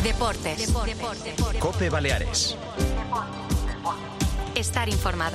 Deportes. COPE Baleares. Estar informado.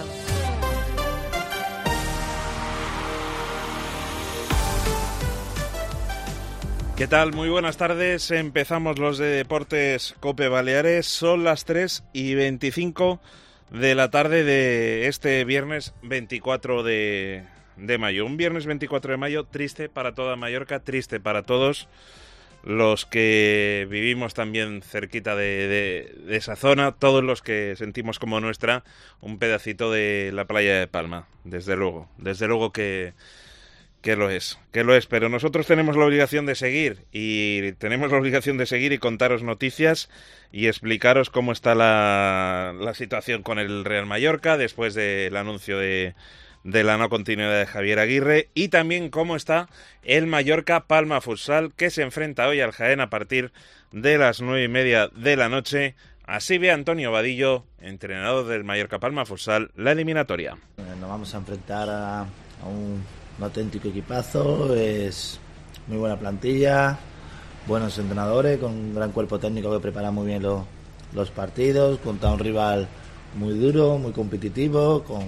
¿Qué tal? Muy buenas tardes. Empezamos los de Deportes COPE Baleares. Son las 3:25 de la tarde de este viernes 24 de mayo. Un viernes 24 de mayo triste para toda Mallorca, triste para todos los que vivimos también cerquita de esa zona, todos los que sentimos como nuestra un pedacito de la playa de Palma. Desde luego que lo es, pero nosotros tenemos la obligación de seguir y contaros noticias y explicaros cómo está la situación con el Real Mallorca después del anuncio de la no continuidad de Javier Aguirre, y también cómo está el Mallorca Palma Futsal, que se enfrenta hoy al Jaén a partir de las 9:30 de la noche. Así ve Antonio Vadillo, entrenador del Mallorca Palma Futsal, la eliminatoria. Nos vamos a enfrentar a un auténtico equipazo, es muy buena plantilla, buenos entrenadores, con un gran cuerpo técnico que prepara muy bien los partidos, contra un rival muy duro, muy competitivo, con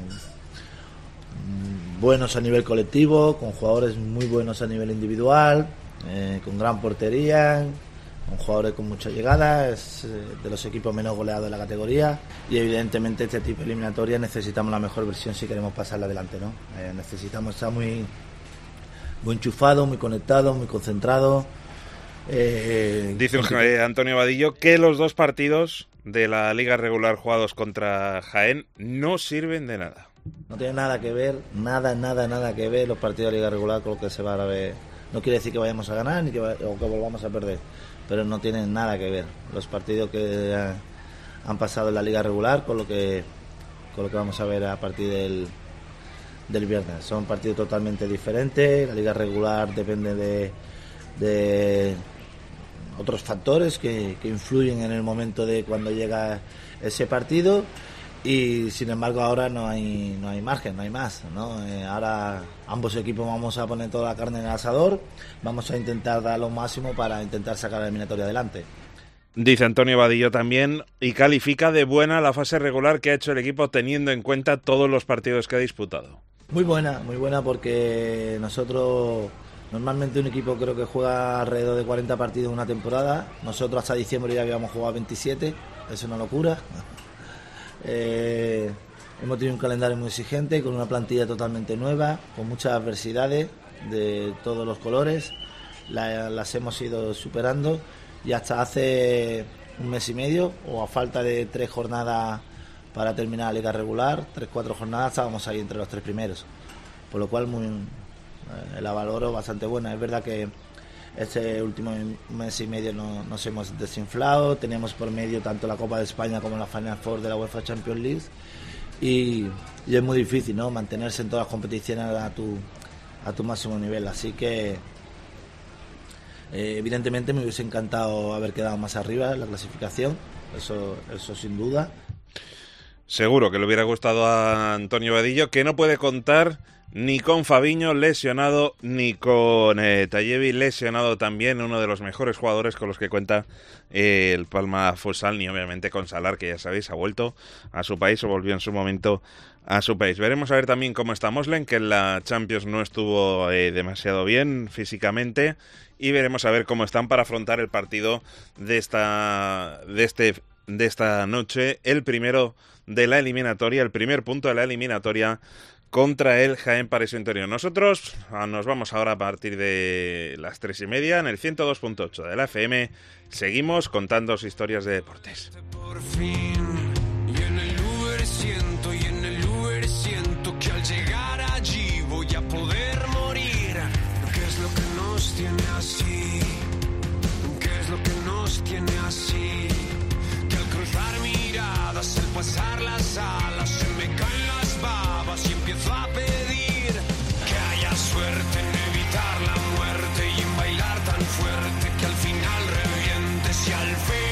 buenos a nivel colectivo, con jugadores muy buenos a nivel individual, con gran portería, con jugadores con mucha llegada, es de los equipos menos goleados de la categoría, y evidentemente este tipo de eliminatoria necesitamos la mejor versión si queremos pasarla adelante, ¿no? Necesitamos estar muy enchufado, muy conectado, muy concentrado. Dice Antonio Vadillo que los dos partidos de la liga regular jugados contra Jaén no sirven de nada. No tiene nada que ver, nada que ver los partidos de liga regular con lo que se va a ver. No quiere decir que vayamos a ganar ni que volvamos a perder, pero no tienen nada que ver los partidos que han pasado en la liga regular con lo que vamos a ver a partir del viernes. Son partidos totalmente diferentes. La liga regular depende de otros factores que influyen en el momento de cuando llega ese partido. Y sin embargo ahora no hay margen, no hay más, ¿no? Ahora ambos equipos vamos a poner toda la carne en el asador, vamos a intentar dar lo máximo para intentar sacar la eliminatoria adelante. Dice Antonio Vadillo también, y califica de buena la fase regular que ha hecho el equipo teniendo en cuenta todos los partidos que ha disputado. Muy buena porque nosotros, normalmente un equipo creo que juega alrededor de 40 partidos en una temporada, nosotros hasta diciembre ya habíamos jugado 27, es una locura. Hemos tenido un calendario muy exigente, con una plantilla totalmente nueva, con muchas adversidades de todos los colores, las hemos ido superando, y hasta hace un mes y medio, o a falta de 3 jornadas para terminar la liga regular, 3-4 jornadas, estábamos ahí entre los 3 primeros, por lo cual la valoro bastante buena. Es verdad que este último mes y medio nos hemos desinflado, teníamos por medio tanto la Copa de España como la Final Four de la UEFA Champions League, y es muy difícil, ¿no?, mantenerse en todas las competiciones a tu máximo nivel, así que evidentemente me hubiese encantado haber quedado más arriba en la clasificación, eso sin duda. Seguro que le hubiera gustado a Antonio Vadillo, que no puede contar ni con Fabiño lesionado, ni con Tallevi lesionado también, uno de los mejores jugadores con los que cuenta el Palma Futsal, ni obviamente con Salar, que ya sabéis, ha vuelto a su país o volvió en su momento a su país. Veremos a ver también cómo está Moslen, que en la Champions no estuvo demasiado bien físicamente, y veremos a ver cómo están para afrontar el partido de esta noche, el primero de la eliminatoria, el primer punto de la eliminatoria contra el Jaén Paraíso Interior. Nosotros nos vamos ahora a partir de las 3:30 en el 102.8 de la FM. Seguimos contando historias de deportes. Por fin, y en el Uber siento que al llegar allí voy a poder morir. ¿Qué es lo que nos tiene así? ¿Qué es lo que nos tiene así? Que al cruzar miradas, al pasar las alas, se me caen las babas y empiezo a pedir que haya suerte en evitar la muerte y en bailar tan fuerte que al final revientes y al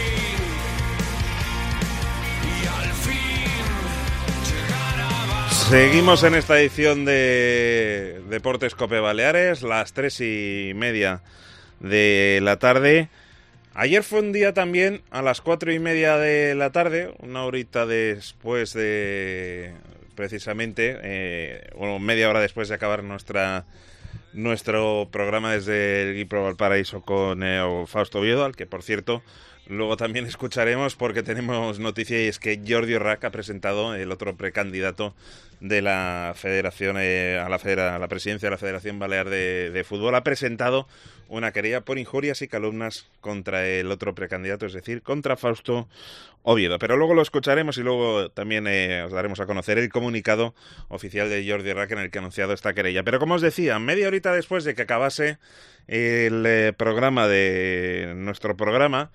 fin llegar a abajo. Seguimos en esta edición de Deportes COPE Baleares, las 3:30 de la tarde. Ayer fue un día también a las 4:30 de la tarde, una horita después de, precisamente, media hora después de acabar nuestro programa desde el Guipro Valparaíso con Fausto Oviedo, al que, por cierto, luego también escucharemos porque tenemos noticia, y es que Jordi Orrac ha presentado, el otro precandidato de la Federación a la presidencia de la Federación Balear de Fútbol, ha presentado una querella por injurias y calumnias contra el otro precandidato, es decir, contra Fausto Oviedo. Pero luego lo escucharemos y luego también os daremos a conocer el comunicado oficial de Jordi Orrac en el que ha anunciado esta querella. Pero como os decía, media horita después de que acabase el programa de nuestro programa,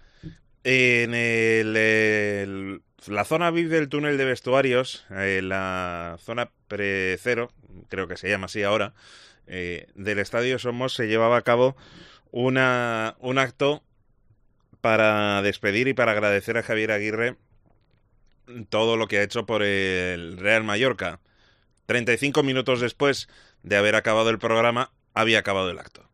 en la zona VIP del túnel de vestuarios, la zona pre-cero, creo que se llama así ahora, del Estadio Somos, se llevaba a cabo un acto para despedir y para agradecer a Javier Aguirre todo lo que ha hecho por el Real Mallorca. 35 minutos después de haber acabado el programa, había acabado el acto.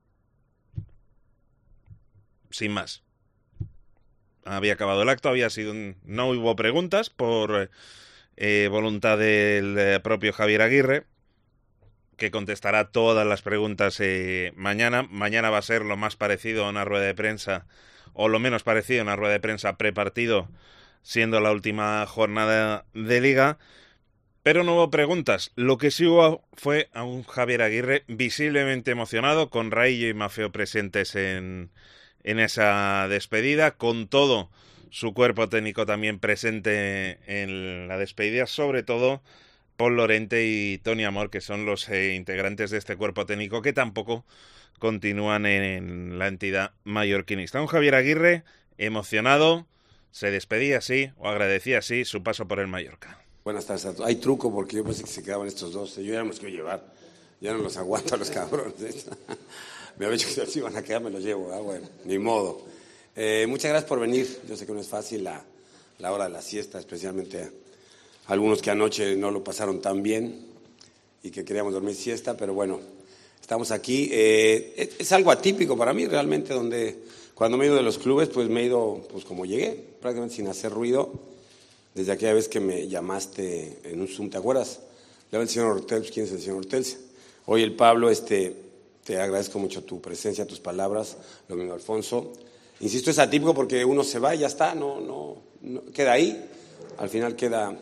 Sin más. Había acabado el acto, no hubo preguntas por voluntad del propio Javier Aguirre, que contestará todas las preguntas mañana. Mañana va a ser lo más parecido a una rueda de prensa, o lo menos parecido a una rueda de prensa prepartido, siendo la última jornada de Liga. Pero no hubo preguntas. Lo que sí hubo fue a un Javier Aguirre visiblemente emocionado, con Raillo y Mafeo presentes en esa despedida, con todo su cuerpo técnico también presente en la despedida, sobre todo Paul Lorente y Toni Amor, que son los integrantes de este cuerpo técnico que tampoco continúan en la entidad mallorquinista. Un Javier Aguirre emocionado, se despedía así, o agradecía así, su paso por el Mallorca. Buenas tardes a todos. Hay truco porque yo pensé que se quedaban estos dos. Yo ya me los quiero llevar. Ya no los aguanto a los cabrones. Me había dicho que si iban a quedar, me los llevo. Bueno, ni modo. Muchas gracias por venir. Yo sé que no es fácil la hora de la siesta, especialmente algunos que anoche no lo pasaron tan bien y que queríamos dormir siesta, pero bueno, estamos aquí. Es algo atípico para mí realmente, donde cuando me he ido de los clubes, pues me he ido pues como llegué, prácticamente sin hacer ruido, desde aquella vez que me llamaste en un Zoom, ¿te acuerdas? Le habla el señor Ortels. ¿Quién es el señor Ortels? Hoy el Pablo, te agradezco mucho tu presencia, tus palabras, lo mismo Alfonso. Insisto, es atípico porque uno se va y ya está, no queda ahí. Al final queda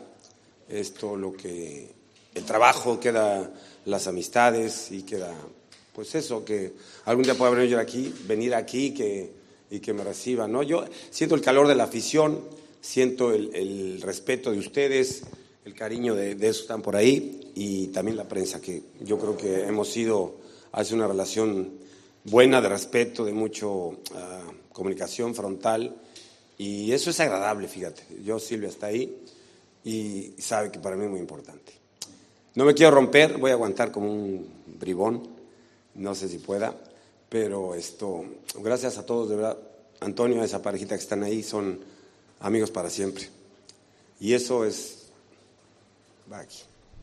el trabajo, queda las amistades y queda, pues eso, que algún día pueda venir aquí y que me reciban, ¿no? Yo siento el calor de la afición, siento el respeto de ustedes, el cariño de esos que están por ahí, y también la prensa, que yo creo que hemos ido hacia una relación buena, de respeto, de mucho comunicación frontal, y eso es agradable, fíjate. Silvia está ahí y sabe que para mí es muy importante. No me quiero romper, voy a aguantar como un bribón, no sé si pueda, pero gracias a todos, de verdad. Antonio, a esa parejita que están ahí, son amigos para siempre. Y eso va aquí.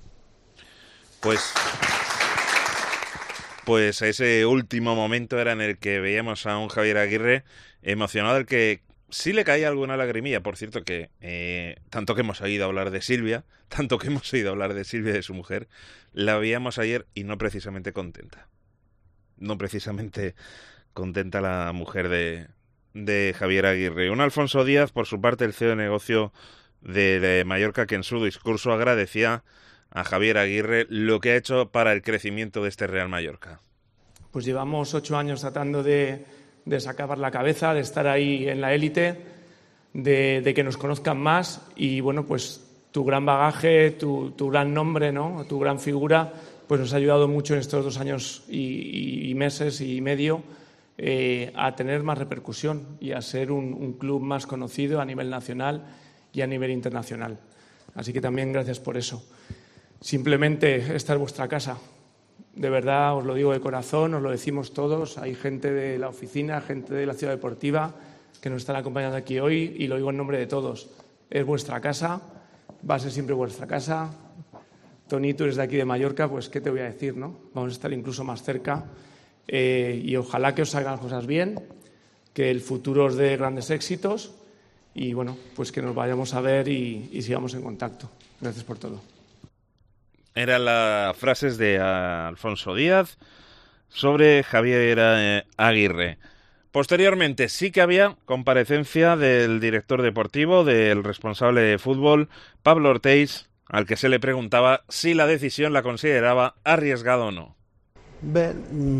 Pues ese último momento era en el que veíamos a un Javier Aguirre emocionado, al que sí le caía alguna lagrimilla. Por cierto que tanto que hemos oído hablar de Silvia, de su mujer, la veíamos ayer y no precisamente contenta. No precisamente contenta la mujer de Javier Aguirre. Un Alfonso Díaz, por su parte, el CEO de negocio de Mallorca, que en su discurso agradecía a Javier Aguirre lo que ha hecho para el crecimiento de este Real Mallorca. Pues llevamos 8 años tratando de sacar la cabeza, de estar ahí en la élite, de que nos conozcan más, y bueno, pues tu gran bagaje, tu gran nombre, ¿no? Tu gran figura, pues nos ha ayudado mucho en estos 2 años y meses y medio a tener más repercusión y a ser un club más conocido a nivel nacional y a nivel internacional. Así que también gracias por eso. Simplemente esta es vuestra casa. De verdad, os lo digo de corazón, os lo decimos todos. Hay gente de la oficina, gente de la ciudad deportiva que nos están acompañando aquí hoy, y lo digo en nombre de todos. Es vuestra casa, va a ser siempre vuestra casa. Toni, tú eres de aquí de Mallorca, pues qué te voy a decir, ¿no? Vamos a estar incluso más cerca, y ojalá que os salgan las cosas bien, que el futuro os dé grandes éxitos y bueno, pues que nos vayamos a ver y sigamos en contacto. Gracias por todo. Eran las frases de Alfonso Díaz sobre Javier Aguirre. Posteriormente sí que había comparecencia del director deportivo, del responsable de fútbol, Pablo Ortéis, al que se le preguntaba si la decisión la consideraba arriesgada o no. Bé,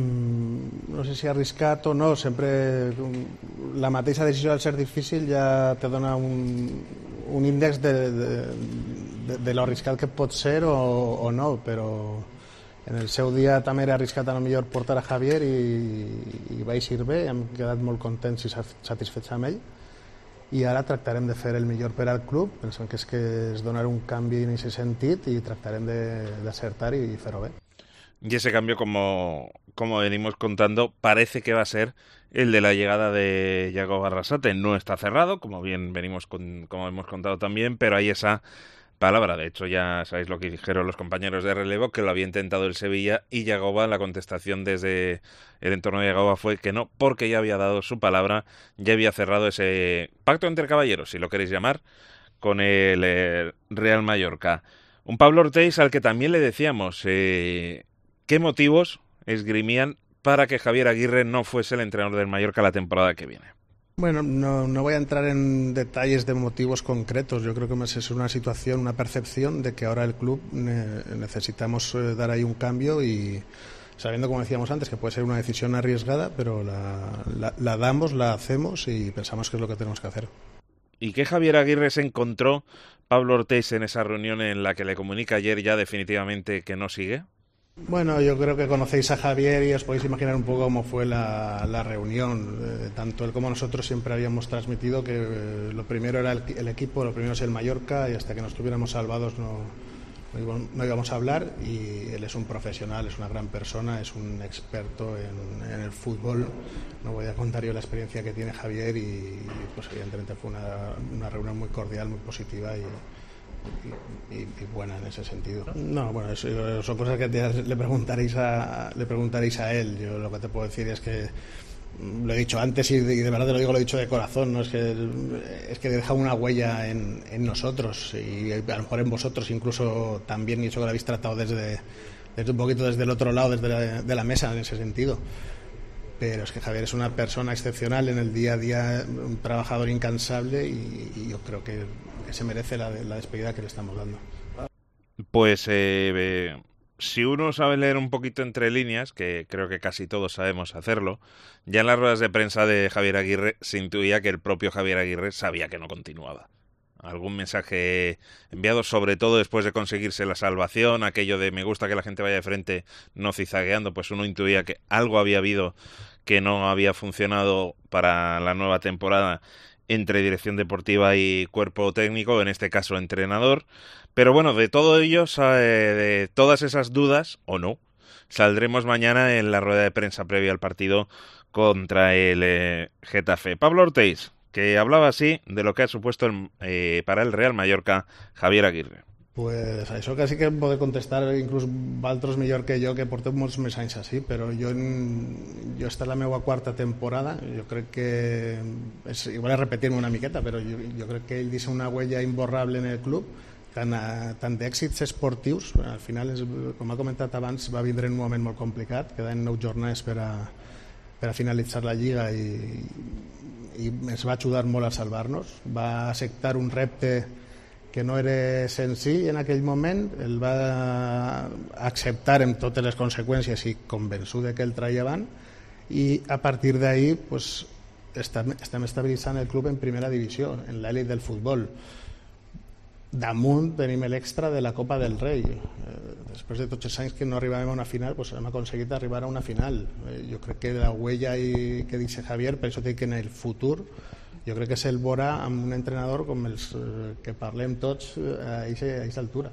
no sé si arriscat o no, sempre la mateixa decisió al ser difícil ja te dona un índex de lo arriscat que pot ser o no, però en el seu dia també era arriscat a lo millor portar a Javier i va eixir bé, hem quedat molt contents i satisfets amb ell i ara tractarem de fer el millor per al club, pensant que és donar un canvi en aquest sentit i tractarem d'acertar i fer-ho bé. Y ese cambio, como venimos contando, parece que va a ser el de la llegada de Yago Arrasate. No está cerrado, como hemos contado también, pero hay esa palabra. De hecho, ya sabéis lo que dijeron los compañeros de relevo, que lo había intentado el Sevilla, y Yagoba, la contestación desde el entorno de Yagoba fue que no, porque ya había dado su palabra, ya había cerrado ese pacto entre caballeros, si lo queréis llamar, con el Real Mallorca. Un Pablo Ortéis al que también le decíamos qué motivos esgrimían para que Javier Aguirre no fuese el entrenador del Mallorca la temporada que viene. Bueno, no voy a entrar en detalles de motivos concretos. Yo creo que más es una situación, una percepción de que ahora el club necesitamos dar ahí un cambio y sabiendo, como decíamos antes, que puede ser una decisión arriesgada, pero la damos, la hacemos y pensamos que es lo que tenemos que hacer. ¿Y qué Javier Aguirre se encontró Pablo Ortéis en esa reunión en la que le comunica ayer ya definitivamente que no sigue? Bueno, yo creo que conocéis a Javier y os podéis imaginar un poco cómo fue la reunión. Tanto él como nosotros siempre habíamos transmitido que lo primero era el equipo, lo primero es el Mallorca y hasta que nos tuviéramos salvados no íbamos a hablar. Y él es un profesional, es una gran persona, es un experto en el fútbol. No voy a contar yo la experiencia que tiene Javier y pues evidentemente fue una reunión muy cordial, muy positiva y buena en ese sentido. No, bueno, eso son cosas que le preguntaréis a él. Yo lo que te puedo decir es que lo he dicho antes y de verdad te lo digo, lo he dicho de corazón, ¿no? Es que deja una huella en nosotros y a lo mejor en vosotros incluso también, y eso que lo habéis tratado desde un poquito desde el otro lado, de la mesa en ese sentido. Pero es que Javier es una persona excepcional en el día a día, un trabajador incansable y yo creo que se merece la despedida que le estamos dando. Pues si uno sabe leer un poquito entre líneas, que creo que casi todos sabemos hacerlo, ya en las ruedas de prensa de Javier Aguirre se intuía que el propio Javier Aguirre sabía que no continuaba. Algún mensaje enviado, sobre todo después de conseguirse la salvación, aquello de me gusta que la gente vaya de frente, no cizagueando, pues uno intuía que algo había habido que no había funcionado para la nueva temporada entre dirección deportiva y cuerpo técnico, en este caso entrenador. Pero bueno, de todo ello, de todas esas dudas, o no, saldremos mañana en la rueda de prensa previa al partido contra el Getafe. Pablo Ortéis, que hablaba así de lo que ha supuesto para el Real Mallorca Javier Aguirre. Pues a això quasi que em poder contestar inclús valtros millor que jo, que portem molts més anys així, però jo esta és la meva quarta temporada, jo crec que igual és repetir-me una miqueta, però jo crec que ell deixa una huella imborrable en el club, tant d'èxits esportius, al final, com ha comentat abans, va vindre en un moment molt complicat, queden 9 jornades per a finalitzar la Lliga i ens va ajudar molt a salvar-nos, va acceptar un repte que no era senzill en aquell moment, el va acceptar amb totes les conseqüències i convençut que el traia avant i a partir d'ahí pues, estem estabilitzant el club en primera divisió, en l'elit del futbol. Damunt tenim l'extra de la Copa del Rei. Després de tots els anys que no arribàvem a una final, pues hem aconseguit arribar a una final. Jo crec que la huella que dice Javier, per això dic que en el futur jo crec que se'l veurà amb un entrenador com els que parlem tots a aquesta altura.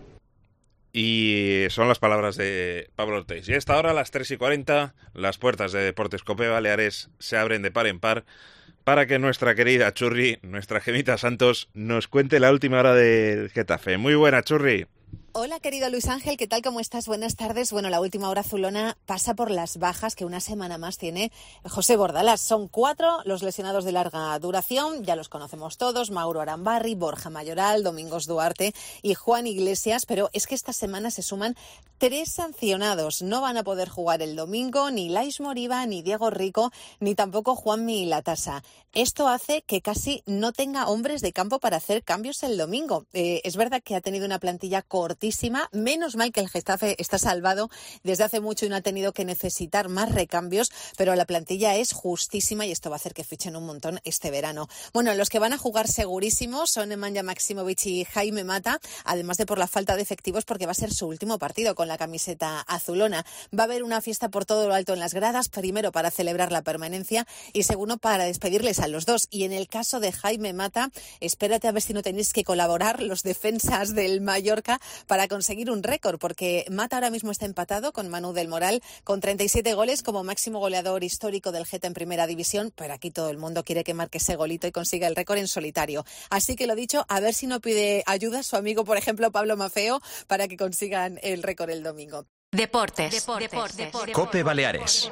Y son las palabras de Pablo Ortéis. Y a esta hora, a las 3:40, las puertas de Deportes Cope Baleares se abren de par en par para que nuestra querida Churri, nuestra Gemita Santos, nos cuente la última hora del Getafe. Muy buena, Churri. Hola, querido Luis Ángel, ¿qué tal? ¿Cómo estás? Buenas tardes. Bueno, la última hora azulona pasa por las bajas que una semana más tiene José Bordalás. Son 4 los lesionados de larga duración, ya los conocemos todos: Mauro Arambarri, Borja Mayoral, Domingos Duarte y Juan Iglesias, pero es que esta semana se suman 3 sancionados. No van a poder jugar el domingo ni Lais Moriba, ni Diego Rico, ni tampoco Juanmi Latasa. Esto hace que casi no tenga hombres de campo para hacer cambios el domingo. Es verdad que ha tenido una plantilla cortísima. Menos mal que el Getafe está salvado desde hace mucho y no ha tenido que necesitar más recambios, pero la plantilla es justísima y esto va a hacer que fichen un montón este verano. Bueno, los que van a jugar segurísimos son Nemanja Maksimovic y Jaime Mata, además de por la falta de efectivos, porque va a ser su último partido con la camiseta azulona. Va a haber una fiesta por todo lo alto en las gradas, primero para celebrar la permanencia y segundo para despedirles a los dos. Y en el caso de Jaime Mata, espérate a ver si no tenéis que colaborar los defensas del Mallorca para conseguir un récord, porque Mata ahora mismo está empatado con Manu del Moral con 37 goles como máximo goleador histórico del Geta en primera división, pero aquí todo el mundo quiere que marque ese golito y consiga el récord en solitario. Así que lo dicho, a ver si no pide ayuda a su amigo, por ejemplo, Pablo Maffeo, para que consigan el récord el domingo. Deportes. COPE Baleares.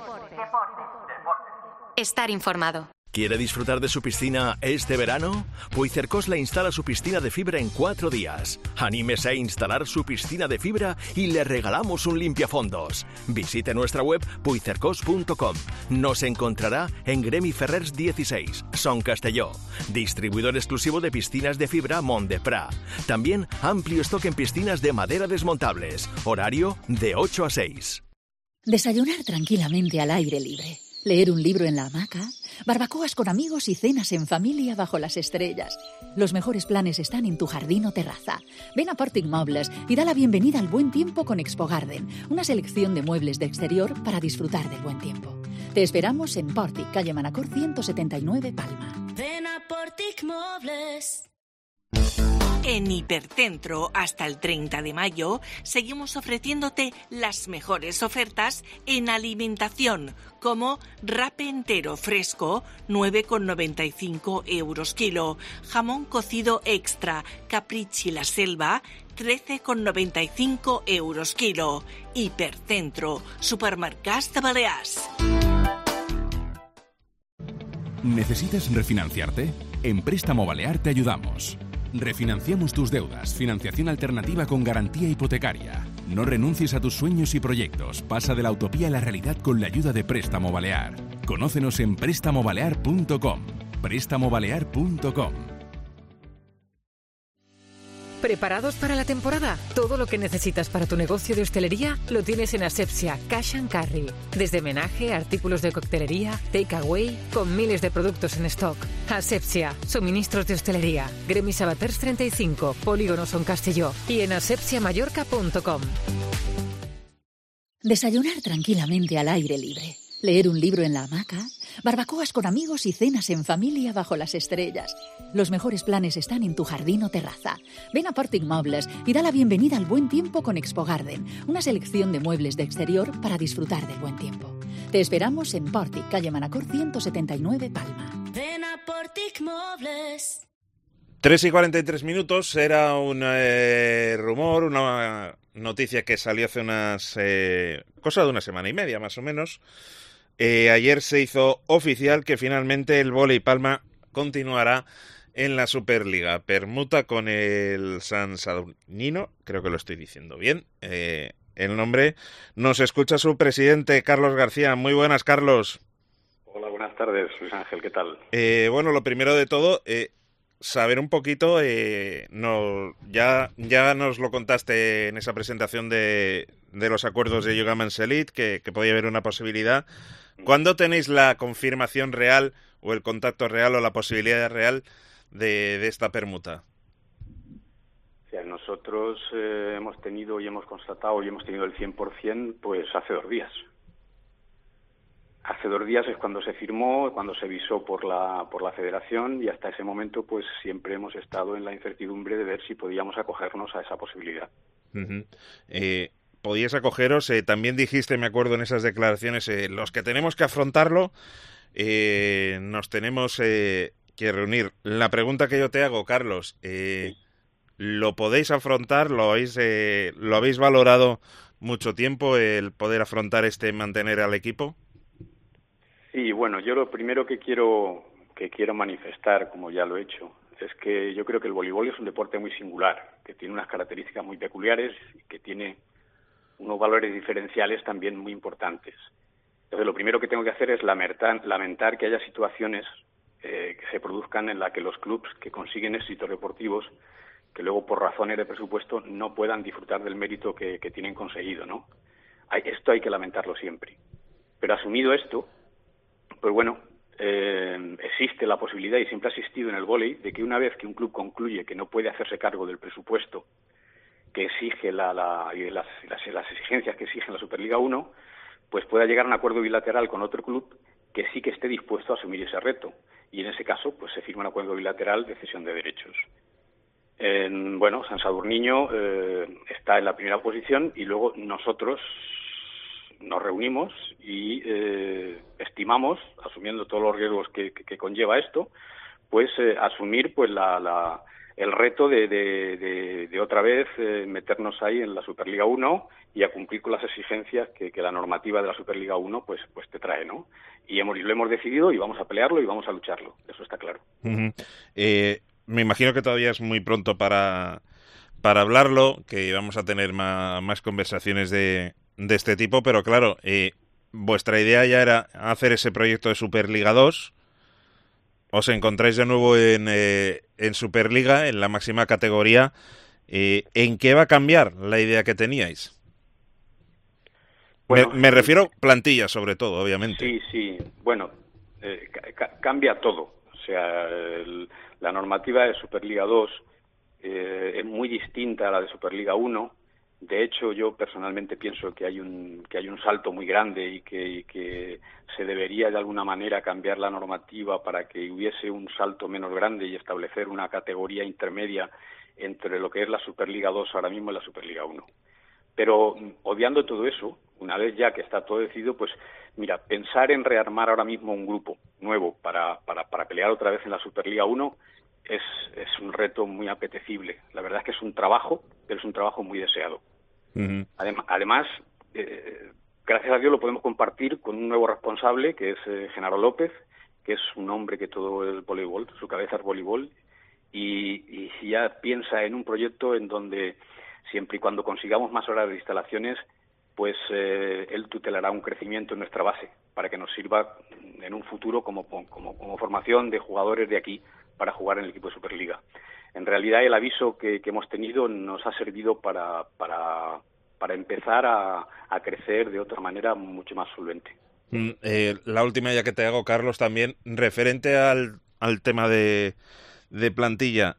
Estar informado. ¿Quiere disfrutar de su piscina este verano? Puigcercós le instala su piscina de fibra en 4 días. Anímese a instalar su piscina de fibra y le regalamos un limpiafondos. Visite nuestra web puigcercós.com. Nos encontrará en Gremi Ferrers 16, Son Castelló. Distribuidor exclusivo de piscinas de fibra Mont de Prat. También amplio stock en piscinas de madera desmontables. Horario de 8 a 6. Desayunar tranquilamente al aire libre. Leer un libro en la hamaca. Barbacoas con amigos y cenas en familia bajo las estrellas. Los mejores planes están en tu jardín o terraza. Ven a Portic Mobles y da la bienvenida al buen tiempo con Expo Garden, una selección de muebles de exterior para disfrutar del buen tiempo. Te esperamos en Portic, calle Manacor 179, Palma. Ven a Portic Mobles. En Hipercentro, hasta el 30 de mayo, seguimos ofreciéndote las mejores ofertas en alimentación, como rape entero fresco, 9,95 € kilo, jamón cocido extra, Capricci La Selva, 13,95 € kilo. Hipercentro, supermercats de Balears. ¿Necesitas refinanciarte? En Préstamo Balear te ayudamos. Refinanciamos tus deudas, financiación alternativa con garantía hipotecaria. No renuncies a tus sueños y proyectos. Pasa de la utopía a la realidad con la ayuda de Préstamo Balear. Conócenos en prestamobalear.com. prestamobalear.com. ¿Preparados para la temporada? Todo lo que necesitas para tu negocio de hostelería lo tienes en Asepsia Cash & Carry. Desde menaje, artículos de coctelería, takeaway, con miles de productos en stock. Asepsia, suministros de hostelería. Gremi Sabaters 35, Polígono Son Castelló y en asepsiamallorca.com. Desayunar tranquilamente al aire libre. Leer un libro en la hamaca. Barbacoas con amigos y cenas en familia bajo las estrellas. Los mejores planes están en tu jardín o terraza. Ven a Portic Mobles y da la bienvenida al buen tiempo con Expo Garden, una selección de muebles de exterior para disfrutar del buen tiempo. Te esperamos en Portic, calle Manacor 179, Palma. Ven a Portic Mobles. 3:43. Era un rumor, una noticia que salió hace cosa de una semana y media más o menos. Ayer se hizo oficial que finalmente el Vóley Palma continuará en la Superliga. Permuta con el San Sadurnino, creo que lo estoy diciendo bien, el nombre. Nos escucha su presidente, Carlos García. Muy buenas, Carlos. Hola, buenas tardes, Luis Ángel, ¿qué tal? Bueno, lo primero de todo, saber un poquito, ya nos lo contaste en esa presentación de los acuerdos de Yoga Manselit, que podía haber una posibilidad. ¿Cuándo tenéis la confirmación real o el contacto real o la posibilidad real de esta permuta? O sea, nosotros hemos tenido y hemos constatado y hemos tenido el 100% pues hace 2 días. Hace 2 días es cuando se firmó, cuando se visó por la Federación, y hasta ese momento pues siempre hemos estado en la incertidumbre de ver si podíamos acogernos a esa posibilidad. Uh-huh. Podíais acogeros, también dijiste, me acuerdo en esas declaraciones, los que tenemos que afrontarlo, nos tenemos que reunir. La pregunta que yo te hago, Carlos, ¿Lo podéis afrontar? ¿Lo habéis valorado mucho tiempo el poder afrontar mantener al equipo? Sí, bueno, yo lo primero que quiero manifestar, como ya lo he hecho, es que yo creo que el voleibol es un deporte muy singular, que tiene unas características muy peculiares y que tiene unos valores diferenciales también muy importantes. Entonces, lo primero que tengo que hacer es lamentar que haya situaciones que se produzcan en las que los clubes que consiguen éxitos deportivos, que luego por razones de presupuesto no puedan disfrutar del mérito que tienen conseguido, ¿no? Esto hay que lamentarlo siempre. Pero asumido esto, pues bueno, existe la posibilidad, y siempre ha existido en el vóley, de que una vez que un club concluye que no puede hacerse cargo del presupuesto que exige las exigencias que exige la Superliga 1, pues pueda llegar a un acuerdo bilateral con otro club que sí que esté dispuesto a asumir ese reto. Y en ese caso, pues se firma un acuerdo bilateral de cesión de derechos. Bueno, Sant Sadurniño está en la primera posición y luego nosotros nos reunimos y estimamos, asumiendo todos los riesgos que conlleva esto, pues asumir pues el reto de otra vez meternos ahí en la Superliga 1 y a cumplir con las exigencias que la normativa de la Superliga 1 pues te trae, ¿no? Y lo hemos decidido y vamos a pelearlo y vamos a lucharlo, eso está claro. Uh-huh. Me imagino que todavía es muy pronto para hablarlo, que vamos a tener más conversaciones de este tipo, pero claro, vuestra idea ya era hacer ese proyecto de Superliga 2. Os encontráis de nuevo en Superliga, en la máxima categoría. ¿En qué va a cambiar la idea que teníais? Bueno, me refiero plantilla, sobre todo, obviamente. Sí. Bueno, cambia todo. O sea, la normativa de Superliga 2 es muy distinta a la de Superliga 1. De hecho, yo personalmente pienso que hay un salto muy grande y que se debería de alguna manera cambiar la normativa para que hubiese un salto menos grande y establecer una categoría intermedia entre lo que es la Superliga 2 ahora mismo y la Superliga 1. Pero obviando todo eso, una vez ya que está todo decidido, pues mira, pensar en rearmar ahora mismo un grupo nuevo para pelear otra vez en la Superliga 1 es un reto muy apetecible. La verdad es que es un trabajo, pero es un trabajo muy deseado. Uh-huh. Además, gracias a Dios lo podemos compartir con un nuevo responsable, que es Genaro López, que es un hombre que todo es voleibol, su cabeza es voleibol, y ya piensa en un proyecto en donde, siempre y cuando consigamos más horas de instalaciones, pues él tutelará un crecimiento en nuestra base, para que nos sirva en un futuro como formación de jugadores de aquí, para jugar en el equipo de Superliga. En realidad el aviso que hemos tenido nos ha servido para empezar a crecer de otra manera mucho más solvente. La última ya que te hago, Carlos, también referente al tema de plantilla,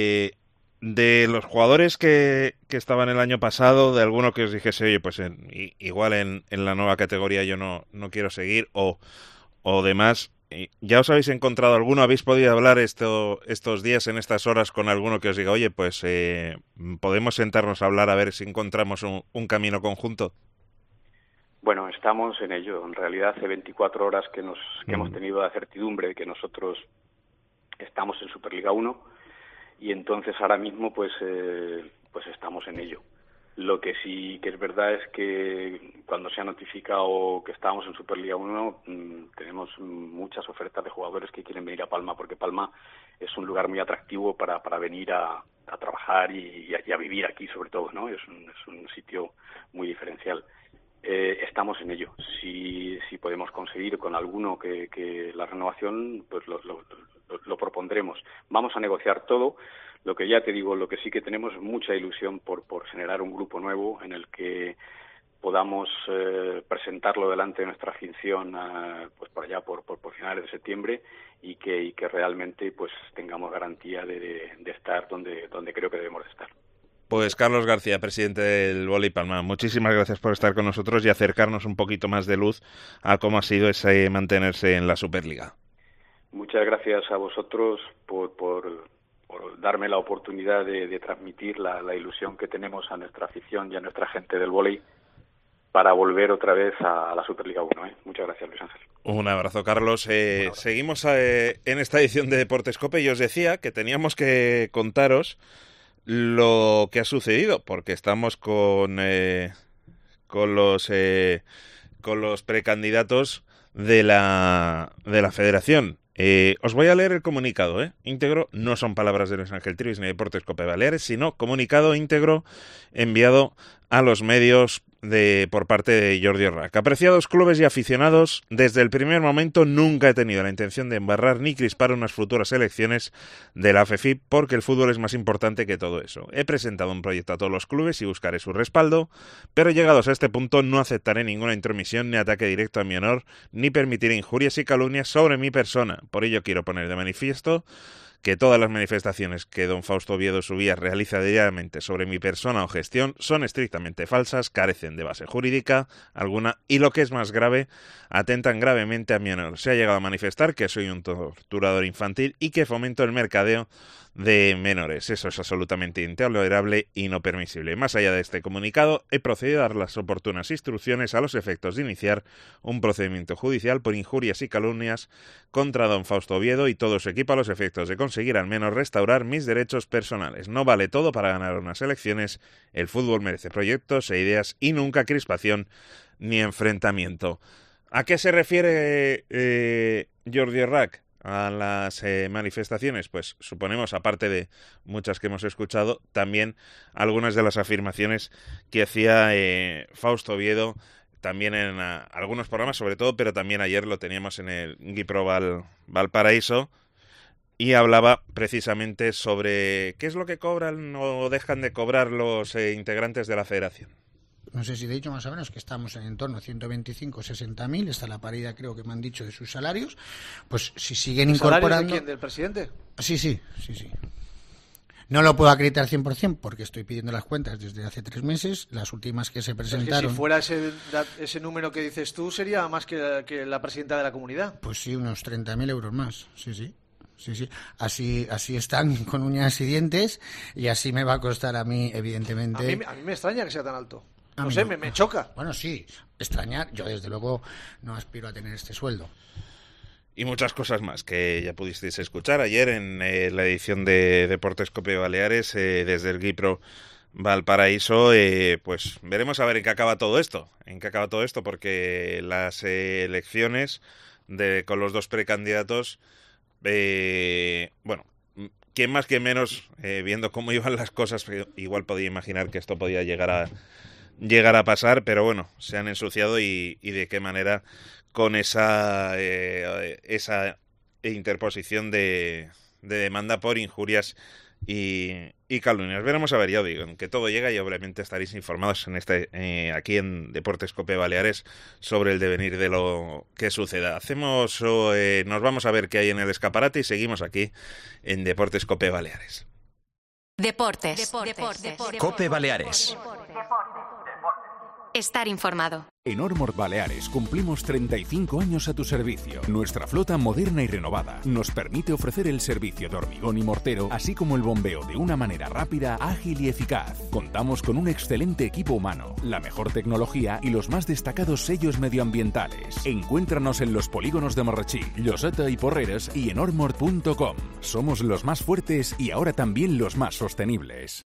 de los jugadores que estaban el año pasado, de alguno que os dijese, oye, pues igual en la nueva categoría yo no quiero seguir o demás, ¿ya os habéis encontrado alguno? ¿Habéis podido hablar estos días, en estas horas, con alguno que os diga, oye, pues podemos sentarnos a hablar a ver si encontramos un camino conjunto? Bueno, estamos en ello. En realidad hace 24 horas que hemos tenido la certidumbre de que nosotros estamos en Superliga 1 y entonces ahora mismo pues estamos en ello. Lo que sí que es verdad es que cuando se ha notificado que estábamos en Superliga 1 tenemos muchas ofertas de jugadores que quieren venir a Palma, porque Palma es un lugar muy atractivo para venir a trabajar y a vivir aquí, sobre todo, ¿no? Es un sitio muy diferencial. Estamos en ello. Si podemos conseguir con alguno que la renovación, pues lo propondremos. Vamos a negociar todo. Lo que ya te digo, lo que sí que tenemos mucha ilusión por generar un grupo nuevo en el que podamos presentarlo delante de nuestra afición pues por allá por finales de septiembre y que realmente pues tengamos garantía de estar donde creo que debemos de estar. Pues Carlos García, presidente del Vóley Palma, muchísimas gracias por estar con nosotros y acercarnos un poquito más de luz a cómo ha sido ese mantenerse en la Superliga. Muchas gracias a vosotros por darme la oportunidad de transmitir la ilusión que tenemos a nuestra afición y a nuestra gente del vóley para volver otra vez a la Superliga 1. Muchas gracias, Luis Ángel. Un abrazo, Carlos. Seguimos en esta edición de Deportes COPE y os decía que teníamos que contaros lo que ha sucedido, porque estamos con los precandidatos de la Federación. Os voy a leer el comunicado íntegro. No son palabras de Luis Ángel Trivis ni Deportes Cope Baleares, sino comunicado íntegro enviado a los medios por parte de Jordi Orrach. Apreciados clubes y aficionados, desde el primer momento nunca he tenido la intención de embarrar ni crispar unas futuras elecciones de la FEFIP, porque el fútbol es más importante que todo eso. He presentado un proyecto a todos los clubes y buscaré su respaldo, pero llegados a este punto no aceptaré ninguna intromisión ni ataque directo a mi honor, ni permitiré injurias y calumnias sobre mi persona. Por ello quiero poner de manifiesto que todas las manifestaciones que don Fausto Oviedo Subías realiza diariamente sobre mi persona o gestión son estrictamente falsas, carecen de base jurídica alguna y, lo que es más grave, atentan gravemente a mi honor. Se ha llegado a manifestar que soy un torturador infantil y que fomento el mercadeo de menores. Eso es absolutamente intolerable y no permisible. Más allá de este comunicado, he procedido a dar las oportunas instrucciones a los efectos de iniciar un procedimiento judicial por injurias y calumnias contra don Fausto Oviedo y todo su equipo a los efectos de conseguir al menos restaurar mis derechos personales. No vale todo para ganar unas elecciones. El fútbol merece proyectos e ideas y nunca crispación ni enfrentamiento. ¿A qué se refiere Jordi Orrach? A las manifestaciones, pues suponemos, aparte de muchas que hemos escuchado, también algunas de las afirmaciones que hacía Fausto Oviedo, también en algunos programas, sobre todo, pero también ayer lo teníamos en el Guipro Valparaíso, y hablaba precisamente sobre qué es lo que cobran o dejan de cobrar los integrantes de la federación. No sé si he dicho más o menos que estamos en torno a 125, 60.000, está la paridad, creo que me han dicho, de sus salarios. Pues si siguen incorporando... ¿Salarios de quién? ¿Del presidente? Sí. No lo puedo acreditar 100% porque estoy pidiendo las cuentas desde hace 3 meses, las últimas que se presentaron... Es que si fuera ese número que dices tú, sería más que la presidenta de la comunidad. Pues sí, unos 30.000 euros más, sí. Así están con uñas y dientes, y así me va a costar a mí, evidentemente... A mí me extraña que sea tan alto. No sé, me choca. Bueno, sí, extrañar. Yo, desde luego, no aspiro a tener este sueldo. Y muchas cosas más que ya pudisteis escuchar ayer en la edición de Deportes Cope Baleares desde el Guipro Valparaíso. Pues veremos a ver en qué acaba todo esto. Porque las elecciones con los 2 precandidatos, bueno, quien más, quien menos, viendo cómo iban las cosas, igual podía imaginar que esto podía llegar a pasar, pero bueno, se han ensuciado y de qué manera con esa interposición de demanda por injurias y calumnias. Veremos a ver, ya os digo, que todo llega y obviamente estaréis informados aquí en Deportes Cope Baleares sobre el devenir de lo que suceda. Nos vamos a ver qué hay en el escaparate y seguimos aquí en Deportes Cope Baleares. Deportes. Cope Baleares. Estar informado. En Ormord Baleares cumplimos 35 años a tu servicio. Nuestra flota moderna y renovada nos permite ofrecer el servicio de hormigón y mortero, así como el bombeo de una manera rápida, ágil y eficaz. Contamos con un excelente equipo humano, la mejor tecnología y los más destacados sellos medioambientales. Encuéntranos en los polígonos de Marratxí, Lloseta y Porreres y en ormord.com. Somos los más fuertes y ahora también los más sostenibles.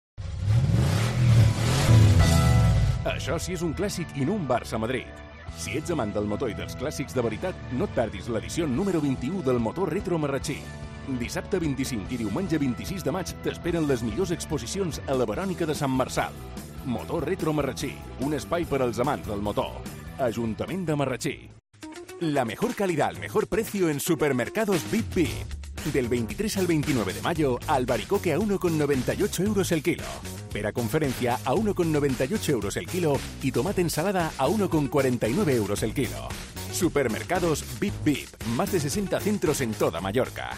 Això sí és un clàssic i no un Barça Madrid. Si ets amant del motor i dels clàssics de veritat, no et perdis l'edició número 21 del Motor Retro Marratxí. Dissabte 25 i diumenge 26 de maig t'esperen les millors exposicions a la Verònica de Sant Marçal. Motor Retro Marratxí, un espai per als amants del motor. Ajuntament de Marratxí. La mejor calidad al mejor precio en Supermercados Bip Bip. Del 23 al 29 de mayo, albaricoque a 1,98 euros el kilo. Pera conferencia a 1,98 euros el kilo y tomate ensalada a 1,49 euros el kilo. Supermercados Bip Bip. Más de 60 centros en toda Mallorca.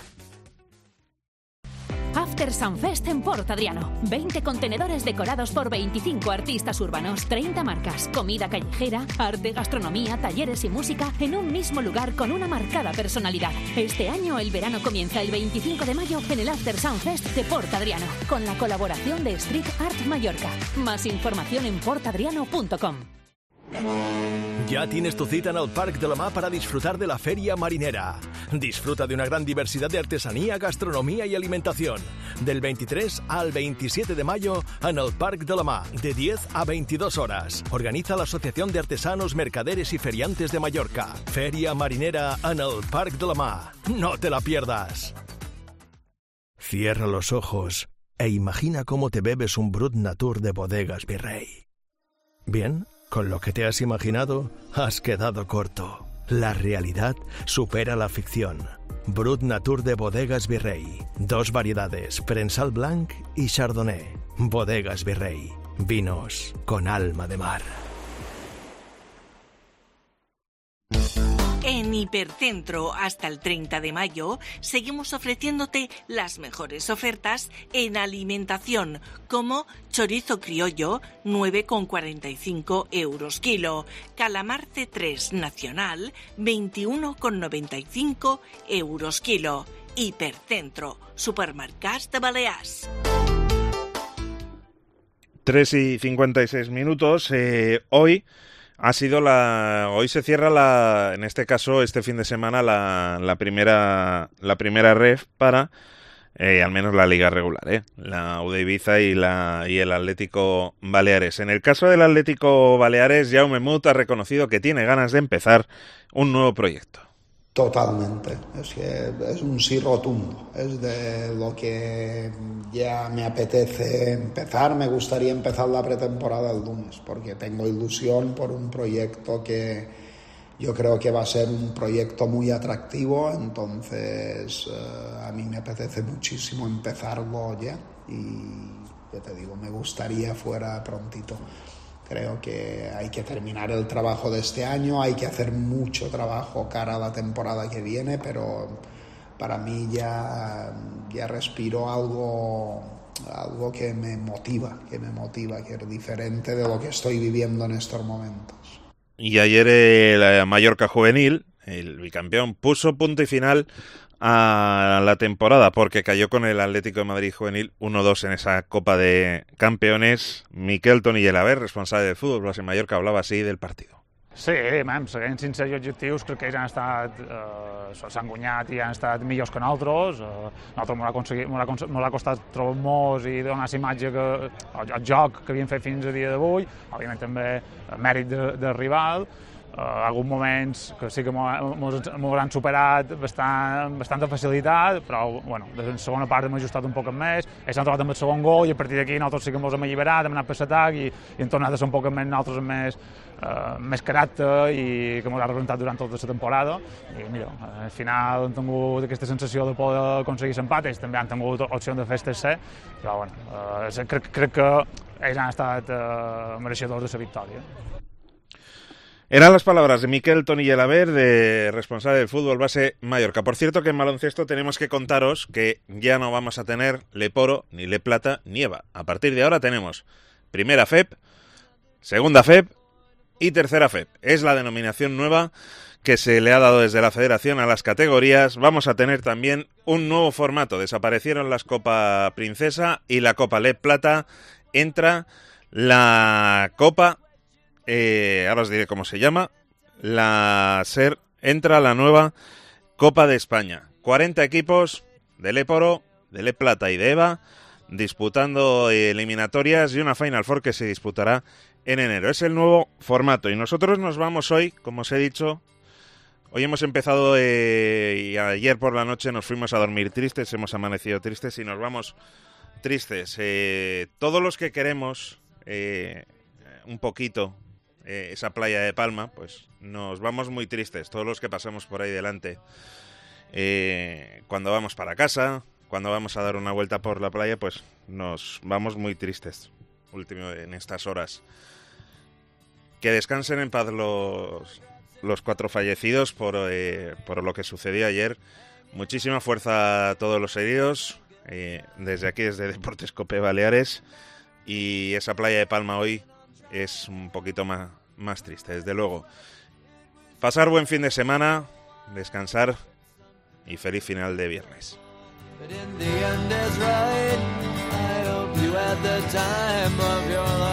After Sunfest en Port Adriano. 20 contenedores decorados por 25 artistas urbanos, 30 marcas, comida callejera, arte, gastronomía, talleres y música en un mismo lugar con una marcada personalidad. Este año el verano comienza el 25 de mayo en el After Sunfest de Port Adriano, con la colaboración de Street Art Mallorca. Más información en portadriano.com. Ya tienes tu cita en el Parc de la Mar para disfrutar de la Feria Marinera. Disfruta de una gran diversidad de artesanía, gastronomía y alimentación. Del 23 al 27 de mayo en el Parc de la Mar, de 10 a 22 horas. Organiza la Asociación de Artesanos, Mercaderes y Feriantes de Mallorca. Feria Marinera en el Parc de la Mar. No te la pierdas. Cierra los ojos e imagina cómo te bebes un Brut Natur de Bodegas Virrey. Bien, con lo que te has imaginado, has quedado corto. La realidad supera la ficción. Brut Natur de Bodegas Virrey. 2 variedades, Prensal Blanc y Chardonnay. Bodegas Virrey. Vinos con alma de mar. En Hipercentro, hasta el 30 de mayo, seguimos ofreciéndote las mejores ofertas en alimentación, como chorizo criollo, 9,45 euros kilo, calamar C3 nacional, 21,95 euros kilo. Hipercentro, supermercats de Balears. 3:56. Hoy se cierra en este caso, este fin de semana, la primera ref para al menos la liga regular, la UD Ibiza y el Atlético Baleares. En el caso del Atlético Baleares, Jaume Mut ha reconocido que tiene ganas de empezar un nuevo proyecto. Totalmente, es que es un sí rotundo, es de lo que ya me apetece empezar. Me gustaría empezar la pretemporada el lunes porque tengo ilusión por un proyecto que yo creo que va a ser un proyecto muy atractivo, entonces a mí me apetece muchísimo empezarlo ya y ya te digo, me gustaría fuera prontito. Creo que hay que terminar el trabajo de este año, hay que hacer mucho trabajo cara a la temporada que viene, pero para mí ya respiro algo que me motiva, que es diferente de lo que estoy viviendo en estos momentos. Y ayer el Mallorca Juvenil, el bicampeón, puso punto y final a la temporada porque cayó con el Atlético de Madrid Juvenil 1-2 en esa Copa de Campeones. Miquel Toni Gelabert, responsable de Fútbol Base Mallorca, hablava així del partit. Sí, seguint sense objectius, crec que ells han estat, s'han guanyat i han estat millors que nosaltres. Nosaltres m'ho ha costat trobar-nos i donar la imatge el joc que havíem fet fins a dia d'avui, òbviament també mèrit del rival. Alguns moments que sí que m'ho han superat bastanta facilitat, però bueno, de la segona part hem ajustat un poc més, ells han trobat amb el segon gol i a partir d'aquí nosaltres sí que ens hem alliberat, hem anat per l'atac i hem tornat a ser un poc més nosaltres amb més caràcter i que ens ha representat durant tota la temporada i mira, al final hem tingut aquesta sensació de poder aconseguir l'empat, ells també han tingut opció de fer el tercer, però bueno, crec que ells han estat mereixedors de la victòria. Eran las palabras de Miquel Toni Gelabert, responsable del Fútbol Base Mallorca. Por cierto que en baloncesto tenemos que contaros que ya no vamos a tener Le Poro, ni Le Plata, ni EVA. A partir de ahora tenemos primera FEP, segunda FEP y tercera FEP. Es la denominación nueva que se le ha dado desde la Federación a las categorías. Vamos a tener también un nuevo formato. Desaparecieron las Copa Princesa y la Copa Le Plata. Entra la Copa... ahora os diré cómo se llama. Entra la nueva Copa de España. 40 equipos de Le Poro, de Le Plata y de EVA disputando eliminatorias y una Final Four que se disputará en enero. Es el nuevo formato y nosotros nos vamos hoy, como os he dicho. Hoy hemos empezado y ayer por la noche nos fuimos a dormir tristes, hemos amanecido tristes y nos vamos tristes. Todos los que queremos un poquito esa playa de Palma, pues nos vamos muy tristes, todos los que pasamos por ahí delante. Cuando vamos para casa, cuando vamos a dar una vuelta por la playa, pues nos vamos muy tristes en estas horas. Que descansen en paz los 4 fallecidos por lo que sucedió ayer. Muchísima fuerza a todos los heridos, desde aquí, desde Deportes Cope Baleares, y esa playa de Palma hoy es un poquito más triste, desde luego. Pasar buen fin de semana, descansar y feliz final de viernes. But in the end is right. I hope you had the time of your life.